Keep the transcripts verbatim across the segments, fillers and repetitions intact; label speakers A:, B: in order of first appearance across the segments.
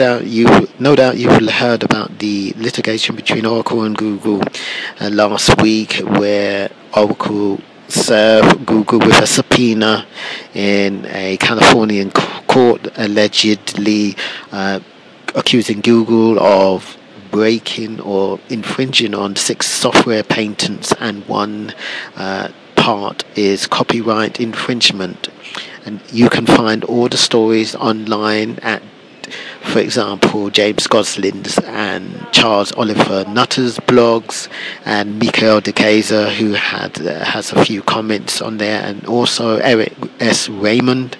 A: doubt you, no doubt you've heard about the litigation between Oracle and Google uh, last week, where Oracle served Google with a subpoena in a Californian court, allegedly uh, accusing Google of breaking or infringing on six software patents, and one uh, part is copyright infringement. And you can find all the stories online at, for example, James Gosling's and Charles Oliver Nutter's blogs, and Michael De Kaiser, who had uh, has a few comments on there, and also Eric S. Raymond.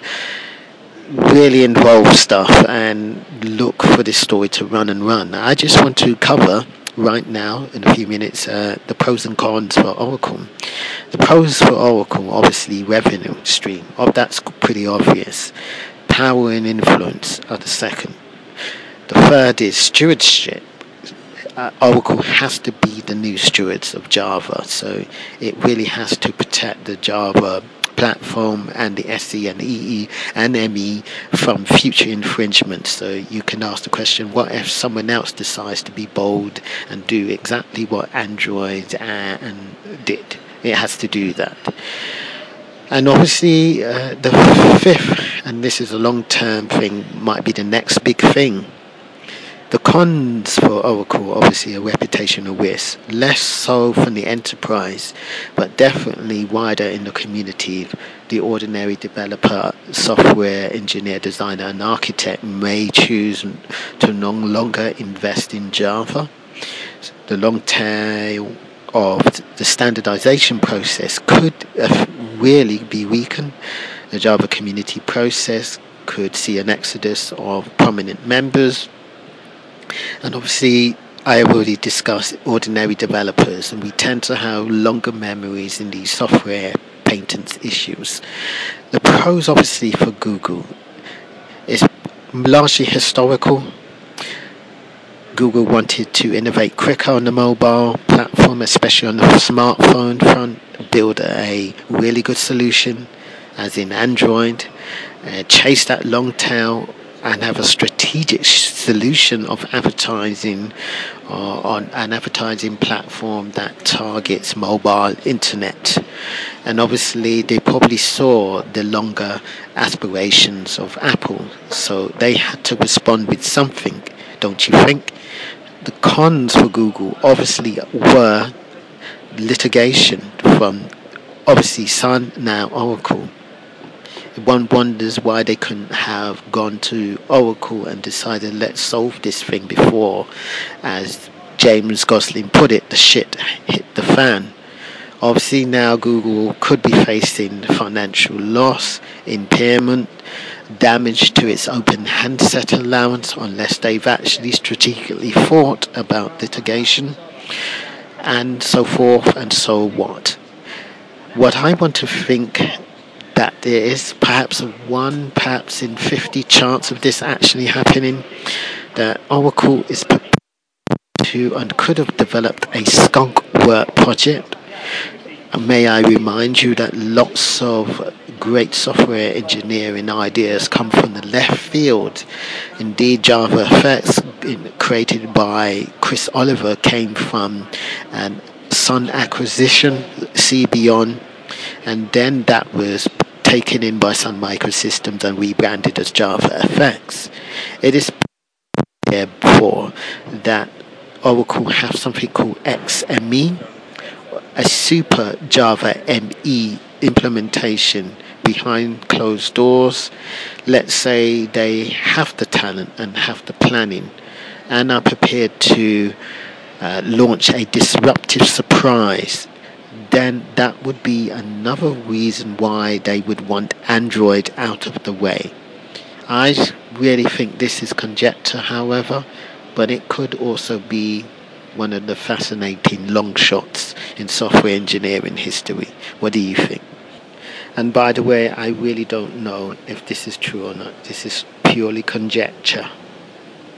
A: Really involved stuff, and look for this story to run and run. I just want to cover right now in a few minutes uh, the pros and cons for Oracle. The pros for Oracle, obviously revenue stream. Oh, that's pretty obvious. Power and influence are the second. The third is stewardship. Uh, Oracle has to be the new stewards of Java, so it really has to protect the Java platform and the S E and E E and M E from future infringement. So you can ask the question, what if someone else decides to be bold and do exactly what Android and did? It has to do that. And obviously uh, the fifth, and this is a long-term thing, might be the next big thing. The cons for Oracle, obviously a reputational risk, less so from the enterprise, but definitely wider in the community. The ordinary developer, software engineer, designer, and architect may choose to no longer invest in Java. The long tail of the standardization process could really be weakened. The Java community process could see an exodus of prominent members. And obviously, I have already discussed ordinary developers, and we tend to have longer memories in these software patents issues. The pros, obviously, for Google is largely historical. Google wanted to innovate quicker on the mobile platform, especially on the smartphone front, build a really good solution, as in Android, uh, chase that long tail, and have a strategic solution of advertising uh, on an advertising platform that targets mobile internet. And obviously they probably saw the longer aspirations of Apple, so they had to respond with something, don't you think? The cons for Google obviously were litigation from obviously Sun, now Oracle. One wonders why they couldn't have gone to Oracle and decided, let's solve this thing before, as James Gosling put it, the shit hit the fan. Obviously now Google could be facing financial loss, impairment, damage to its open handset allowance unless they've actually strategically thought about litigation, and so forth and so what. What I want to think that there is perhaps a one, perhaps in fifty chance of this actually happening, that Oracle is prepared to and could have developed a skunk work project. And may I remind you that lots of great software engineering ideas come from the left field. Indeed, JavaFX, created by Chris Oliver, came from an Sun acquisition, C Beyond, and then that was taken in by Sun Microsystems and rebranded as JavaFX. It is therefore that Oracle have something called X M E, a super Java M E implementation behind closed doors. Let's say they have the talent and have the planning and are prepared to uh, launch a disruptive surprise, then that would be another reason why they would want Android out of the way. I really think this is conjecture, however, but it could also be one of the fascinating long shots in software engineering history. What do you think? And by the way, I really don't know if this is true or not. This is purely conjecture.